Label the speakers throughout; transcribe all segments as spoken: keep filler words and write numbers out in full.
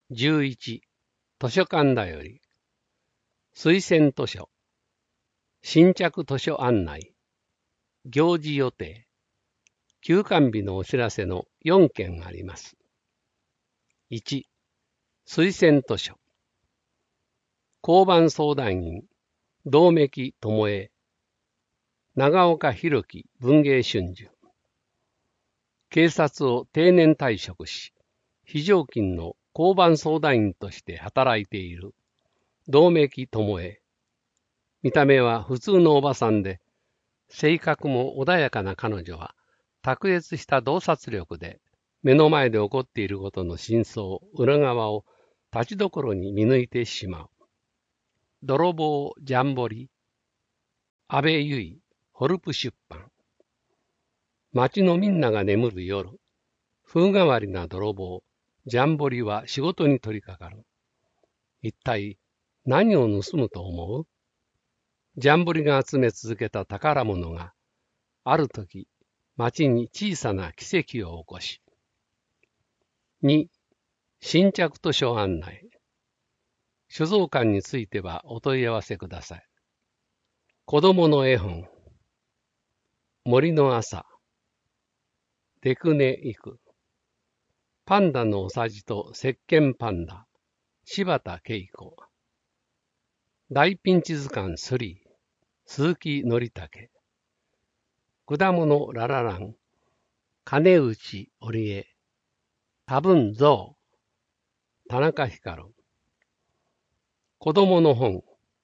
Speaker 1: じゅういち、図書館だより、推薦図書、新着図書案内、行事予定、休館日のお知らせのよんけんあります。いち、推薦図書、交番相談員、道目智恵、長岡弘樹文芸春秋、警察を定年退職し、非常勤の交番相談員として働いている道目智恵。見た目は普通のおばさんで、性格も穏やかな彼女は、卓越した洞察力で、目の前で起こっていることの真相、裏側を立ちどころに見抜いてしまう。泥棒ジャンボリ、安倍由衣、ホルプ出版。町のみんなが眠る夜、風変わりな泥棒、ジャンボリは仕事に取り掛かる。一体何を盗むと思う？ジャンボリが集め続けた宝物が、あるとき、町に小さな奇跡を起こし。に、新着図書案内。所蔵館についてはお問い合わせください。子供の絵本。森の朝。デクネ行く。パンダのおさじと石鹸パンダ。柴田恵子。大ピンチ図鑑スリー。鈴木則武。果物ラララン。金内織江。多分ゾウ。田中光。子供の本。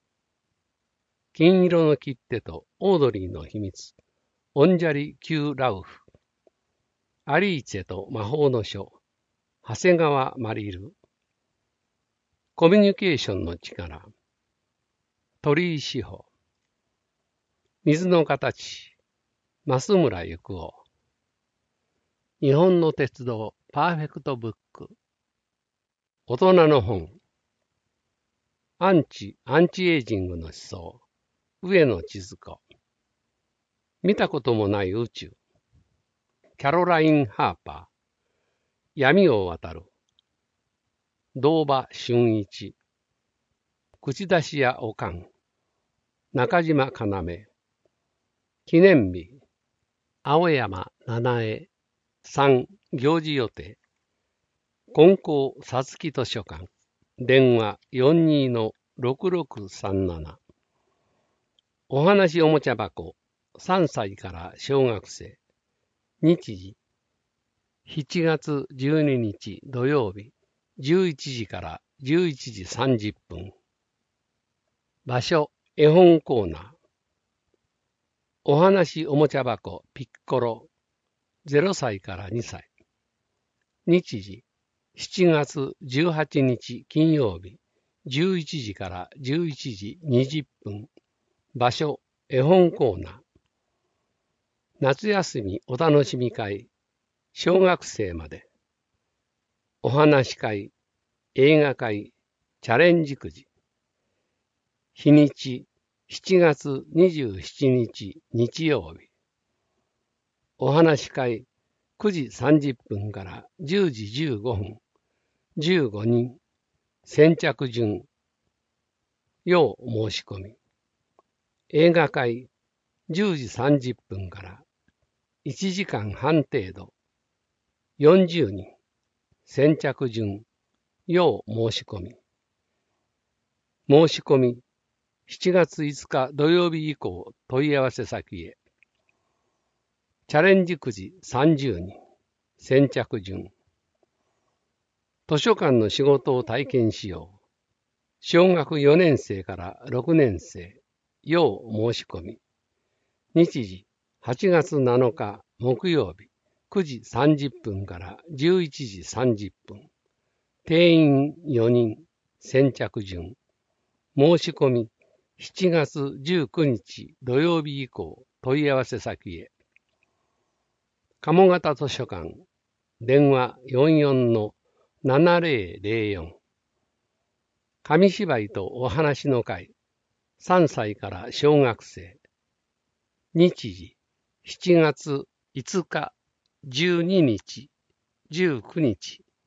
Speaker 1: 金色の切手とオードリーの秘密。オンジャリ・キュー・ラウフ。アリーチェと魔法の書。長谷川マリル。コミュニケーションの力。鳥居志保。水の形。増村幸夫。日本の鉄道パーフェクトブック。大人の本。アンチ・アンチエイジングの思想。上野千鶴子。見たこともない宇宙。キャロライン・ハーパー。闇を渡る。堂場俊一。口出し屋おかん。中島要。記念日。青山七重。三行事予定。金光さつき図書館。電話 よんにー ろくろくさんなな。おはなしおもちゃ箱。さんさいから小学生。日時。しちがつじゅうににち土曜日。じゅういちじからじゅういちじさんじゅっぷん。場所。絵本コーナー。おはなしおもちゃ箱ピッコロ。ゼロさいからにさい。日時。しちがつじゅうはちにち金曜日。じゅういちじからじゅういちじにじゅっぷん。場所。絵本コーナー。夏休みお楽しみ会。小学生まで。お話会。映画会。チャレンジくじ。日にち。しちがつにじゅうしちにち日曜日。お話会。くじさんじゅっぷんからじゅうじじゅうごふん。じゅうごにん。先着順。要申し込み。映画会。じゅうじさんじゅっぷんからいちじかんはん程度。よんじゅうにん。先着順。要申し込み。申し込み。しちがついつか土曜日以降問い合わせ先へ。チャレンジくじさんじゅうにん。先着順。図書館の仕事を体験しよう。小学よねんせいからろくねんせい。要申し込み。日時。はちがつなのか木曜日。くじさんじゅっぷんからじゅういちじさんじゅっぷん。定員よにん。先着順。申し込み。しちがつじゅうくにち土曜日以降問い合わせ先へ。鴨方図書館。電話 よんよんのななぜろぜろよん。紙芝居とお話の会。さんさいから小学生。日時。しちがついつか、じゅうににち、じゅうくにち。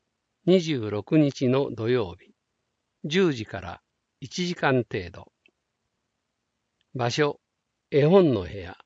Speaker 1: にじゅうろくにちの土曜日、じゅうじからいちじかん程度。場所、絵本の部屋。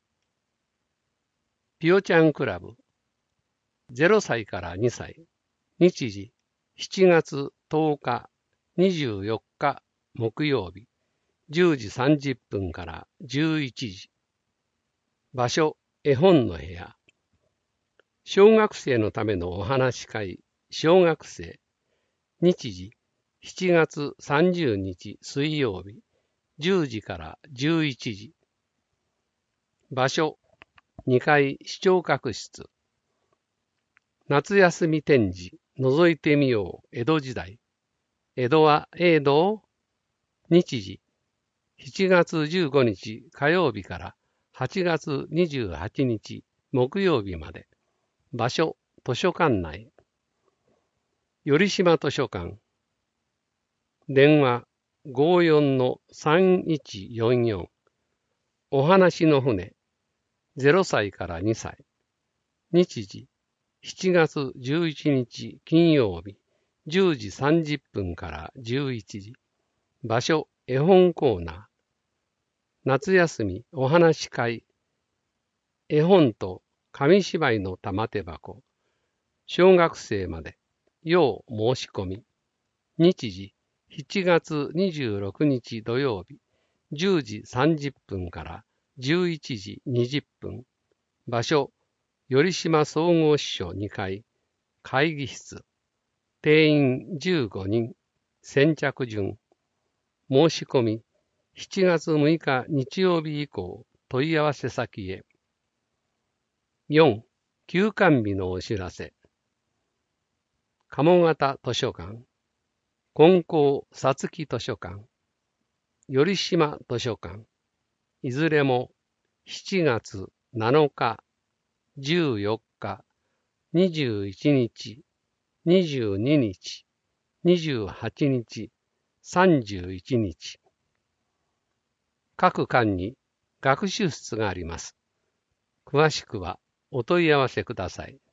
Speaker 1: ピヨちゃんクラブ。ゼロさいからにさい。日時、しちがつとおか、にじゅうよっか木曜日、じゅうじさんじゅっぷんからじゅういちじ。場所、絵本の部屋。小学生のためのお話し会、小学生。日時、しちがつさんじゅうにち水曜日、じゅうじからじゅういちじ。場所、にかい視聴覚室。夏休み展示、覗いてみよう、江戸時代。江戸は永戸。日時、しちがつじゅうごにち火曜日からはちがつにじゅうはちにち木曜日まで。場所、図書館内。頼島図書館。電話 ごーよんのさんいちよんよん。お話の船。ゼロさいからにさい。日時、しちがつじゅういちにち金曜日、じゅうじさんじゅっぷんからじゅういちじ。場所、絵本コーナー。夏休みお話し会。絵本と紙芝居の玉手箱。小学生まで。要申し込み。日時、しちがつにじゅうろくにち土曜日、じゅうじさんじゅっぷんからじゅういちじにじゅっぷん。場所、頼島総合支所にかい、会議室。定員じゅうごにん。先着順。申し込み、しちがつむいか日曜日以降、問い合わせ先へ。よん. 休館日のお知らせ。鴨方図書館、金光さつき図書館、頼島図書館、いずれもしちがつなのか、じゅうよっか、にじゅういちにち、にじゅうににち、にじゅうはちにち、さんじゅういちにち。各館に学習室があります。詳しくはお問い合わせください。